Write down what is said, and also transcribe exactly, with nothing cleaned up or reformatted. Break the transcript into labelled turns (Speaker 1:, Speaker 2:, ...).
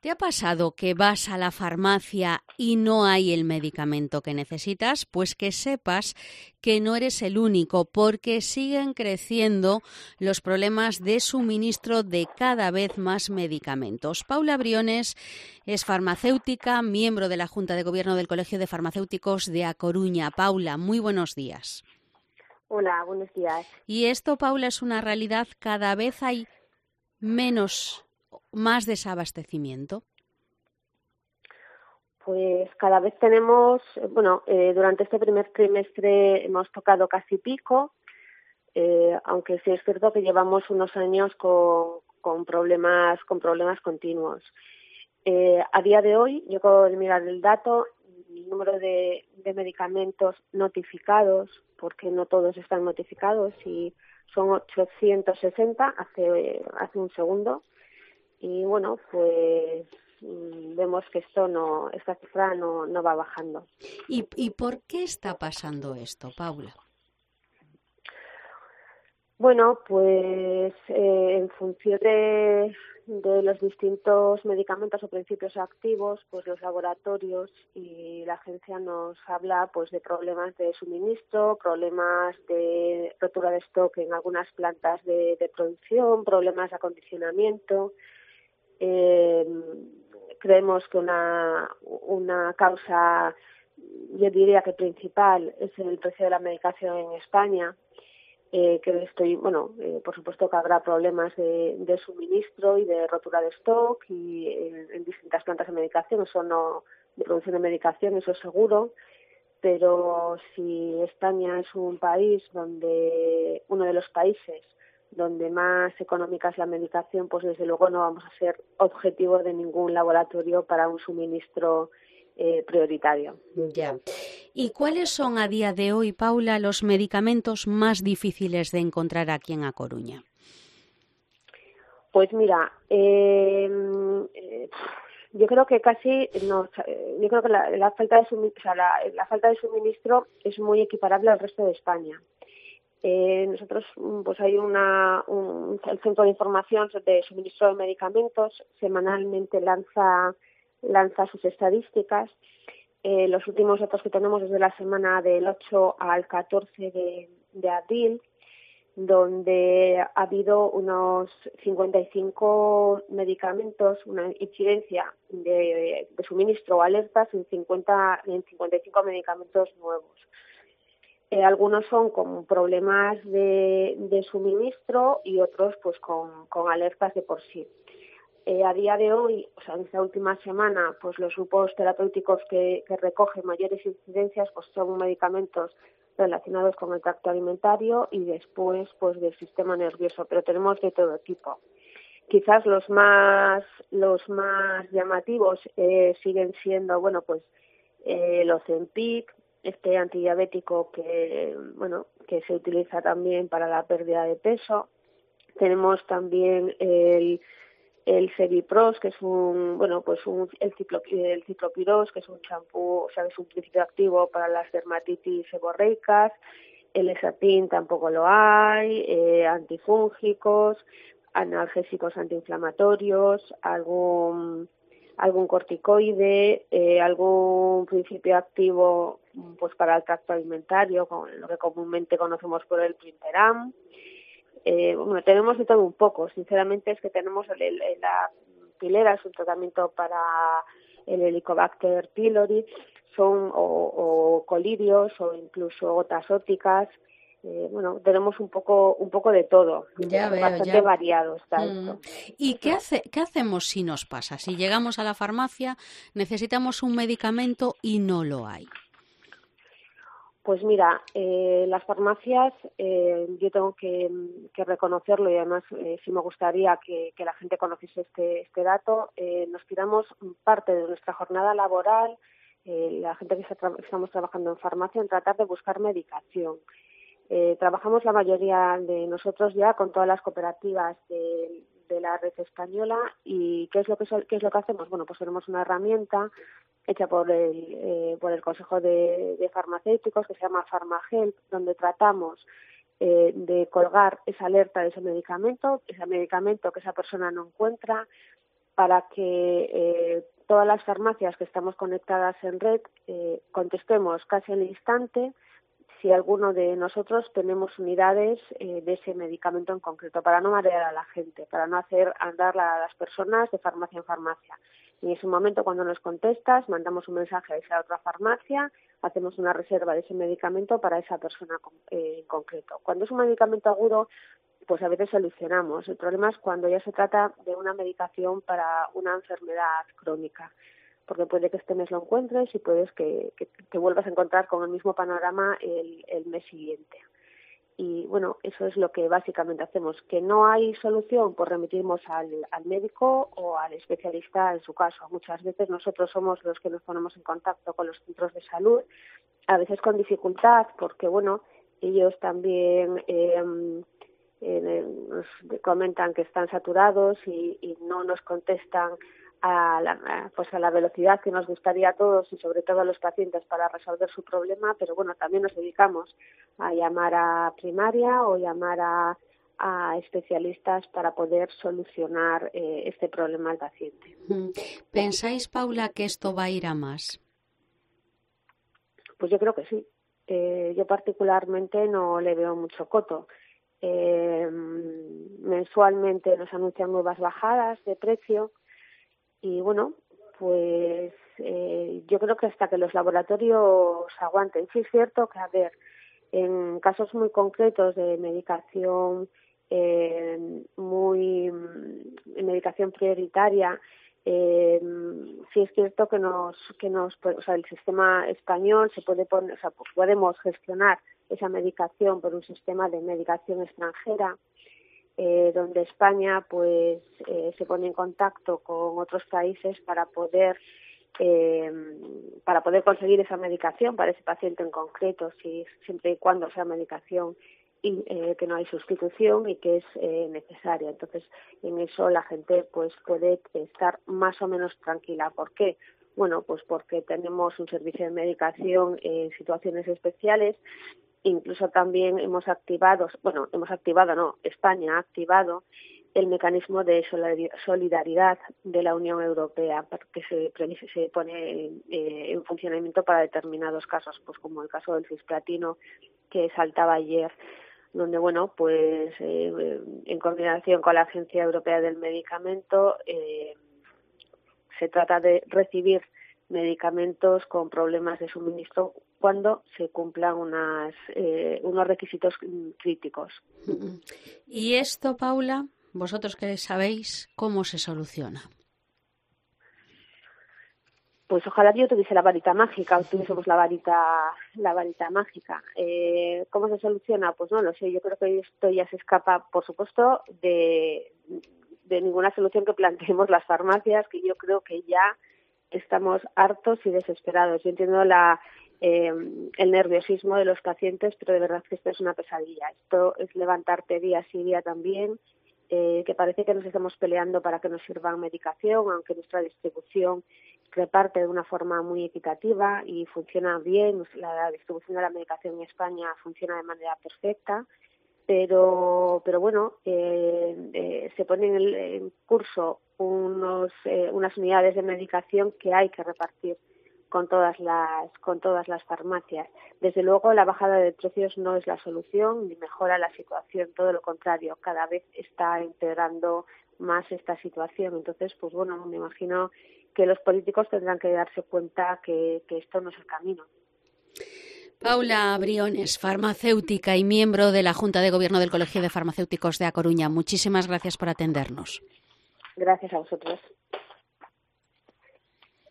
Speaker 1: ¿Te ha pasado que vas a la farmacia y no hay el medicamento que necesitas? Pues que sepas que no eres el único, porque siguen creciendo los problemas de suministro de cada vez más medicamentos. Paula Briones es farmacéutica, miembro de la Junta de Gobierno del Colegio de Farmacéuticos de A Coruña. Paula, muy buenos días.
Speaker 2: Hola, buenos días.
Speaker 1: Y esto, Paula, es una realidad. Cada vez hay menos, más desabastecimiento.
Speaker 2: Pues cada vez tenemos, bueno, eh, durante este primer trimestre hemos tocado casi pico, eh, aunque sí es cierto que llevamos unos años con, con problemas, con problemas continuos. Eh, a día de hoy, yo puedo mirar el dato, el número de, de medicamentos notificados, porque no todos están notificados, y son ochocientos sesenta hace, hace un segundo. Y bueno, pues vemos que esto no, esta cifra no, no va bajando.
Speaker 1: ¿Y, ¿Y por qué está pasando esto, Paula?
Speaker 2: Bueno, pues eh, en función de, de los distintos medicamentos o principios activos, pues los laboratorios y la agencia nos habla pues de problemas de suministro, problemas de rotura de stock en algunas plantas de, de producción, problemas de acondicionamiento. Eh, creemos que una, una causa, yo diría que principal, es el precio de la medicación en España. Eh, que estoy, bueno, eh, por supuesto que habrá problemas de, de suministro y de rotura de stock y en, en distintas plantas de medicación, eso no, de producción de medicación, eso seguro, pero si España es un país donde, uno de los países donde más económica es la medicación, pues desde luego no vamos a ser objetivo de ningún laboratorio para un suministro eh, prioritario.
Speaker 1: Ya. ¿Y cuáles son a día de hoy, Paula, los medicamentos más difíciles de encontrar aquí en A Coruña?
Speaker 2: Pues mira, eh, eh, yo creo que casi no, yo creo que la, la falta de suministro, o sea, la, la falta de suministro es muy equiparable al resto de España. Eh, nosotros, pues hay una, un el Centro de Información de Suministro de Medicamentos semanalmente lanza lanza sus estadísticas. Eh, los últimos datos que tenemos es de la semana del ocho al catorce de, de abril, donde ha habido unos cincuenta y cinco medicamentos, una incidencia de, de suministro o alertas en, cincuenta, en cincuenta y cinco medicamentos nuevos. Eh, algunos son con problemas de, de suministro y otros pues con, con alertas de por sí. Eh, a día de hoy, o sea, en esta última semana, pues los grupos terapéuticos que, que recogen mayores incidencias pues son medicamentos relacionados con el tracto alimentario y después pues del sistema nervioso, pero tenemos de todo tipo. Quizás los más los más llamativos eh, siguen siendo, bueno, pues eh, el Ozempic, este antidiabético que bueno que se utiliza también para la pérdida de peso. Tenemos también el el Cevipros, que es un, bueno, pues un, el, ciclo, el ciclopiros, que es un champú, o sea, es un principio activo para las dermatitis seborreicas. El Esatin tampoco lo hay, eh, antifúngicos, analgésicos antiinflamatorios, algún algún corticoide, eh, algún principio activo pues para el tracto alimentario, con lo que comúnmente conocemos por el Primperam. Eh, bueno, tenemos de todo un poco. Sinceramente es que tenemos el, el, la pilera, es un tratamiento para el Helicobacter pylori, son o, o colirios o incluso gotas ópticas. Eh, bueno, tenemos un poco un poco de todo,
Speaker 1: Ya veo,
Speaker 2: bastante
Speaker 1: ya.
Speaker 2: variado está
Speaker 1: Mm.
Speaker 2: esto.
Speaker 1: ¿Y qué, hace, qué hacemos si nos pasa? Si llegamos a la farmacia, necesitamos un medicamento y no lo hay.
Speaker 2: Pues mira, eh, las farmacias, eh, yo tengo que, que reconocerlo y además eh, sí me gustaría que, que la gente conociese este, este dato. Eh, nos tiramos parte de nuestra jornada laboral, eh, la gente que está tra- estamos trabajando en farmacia, en tratar de buscar medicación. Eh, trabajamos la mayoría de nosotros ya con todas las cooperativas de, de la red española y ¿qué es lo que so- qué es lo que hacemos? Bueno, pues tenemos una herramienta hecha por el eh, por el Consejo de, de Farmacéuticos que se llama PharmaHelp, donde tratamos eh, de colgar esa alerta de ese medicamento, ese medicamento que esa persona no encuentra, para que eh, todas las farmacias que estamos conectadas en red eh, contestemos casi al instante si alguno de nosotros tenemos unidades eh, de ese medicamento en concreto, para no marear a la gente, para no hacer andar a las personas de farmacia en farmacia. Y en ese momento, cuando nos contestas, mandamos un mensaje a esa otra farmacia, hacemos una reserva de ese medicamento para esa persona eh, en concreto. Cuando es un medicamento agudo, pues a veces solucionamos. El problema es cuando ya se trata de una medicación para una enfermedad crónica, porque puede que este mes lo encuentres y puedes que, que te vuelvas a encontrar con el mismo panorama el, el mes siguiente. Y bueno, eso es lo que básicamente hacemos. Que no hay solución, pues remitimos al, al médico o al especialista en su caso. Muchas veces nosotros somos los que nos ponemos en contacto con los centros de salud, a veces con dificultad, porque bueno, ellos también eh, eh, nos comentan que están saturados y, y no nos contestan a la, pues a la velocidad que nos gustaría a todos y sobre todo a los pacientes para resolver su problema, pero bueno, también nos dedicamos a llamar a primaria o llamar a, a especialistas para poder solucionar eh, este problema al paciente.
Speaker 1: ¿Pensáis, Paula, que esto va a ir a más?
Speaker 2: Pues yo creo que sí. Eh, yo particularmente no le veo mucho coto. Eh, mensualmente nos anuncian nuevas bajadas de precio. Y bueno, pues eh, yo creo que hasta que los laboratorios aguanten. Sí es cierto que, a ver, en casos muy concretos de medicación eh, muy en medicación prioritaria, eh, sí es cierto que nos que nos o sea, el sistema español se puede poner, o sea, podemos gestionar esa medicación por un sistema de medicación extranjera. Eh, donde España pues eh, se pone en contacto con otros países para poder eh, para poder conseguir esa medicación para ese paciente en concreto, si siempre y cuando sea medicación y eh, que no hay sustitución y que es eh, necesaria. Entonces, en eso la gente pues puede estar más o menos tranquila. ¿Por qué? Bueno, pues porque tenemos un servicio de medicación en situaciones especiales. Incluso también hemos activado, bueno, hemos activado, no, España ha activado el mecanismo de solidaridad de la Unión Europea, que se, se pone eh, en funcionamiento para determinados casos, pues como el caso del cisplatino que saltaba ayer, donde, bueno, pues eh, en coordinación con la Agencia Europea del Medicamento eh, se trata de recibir medicamentos con problemas de suministro cuando se cumplan unas, eh, unos requisitos críticos.
Speaker 1: ¿Y esto, Paula, vosotros que sabéis, cómo se soluciona?
Speaker 2: Pues ojalá yo tuviese la varita mágica, o tuviésemos la varita, la varita mágica. Eh, ¿Cómo se soluciona? Pues no lo sé. Yo creo que esto ya se escapa, por supuesto, de, de ninguna solución que planteemos las farmacias, que yo creo que ya estamos hartos y desesperados. Yo entiendo la eh, el nerviosismo de los pacientes, pero de verdad que esto es una pesadilla. Esto es levantarte día sí día también, eh, que parece que nos estamos peleando para que nos sirvan medicación, aunque nuestra distribución reparte de una forma muy equitativa y funciona bien. La distribución de la medicación en España funciona de manera perfecta, pero pero bueno, eh, eh, se ponen en, en curso unos eh, unas unidades de medicación que hay que repartir con todas las con todas las farmacias. Desde luego, la bajada de precios no es la solución ni mejora la situación, todo lo contrario, cada vez está empeorando más esta situación. Entonces, pues bueno, me imagino que los políticos tendrán que darse cuenta que, que esto no es el camino.
Speaker 1: Paula Briones, farmacéutica y miembro de la Junta de Gobierno del Colegio de Farmacéuticos de A Coruña. Muchísimas gracias por atendernos.
Speaker 2: Gracias a vosotros.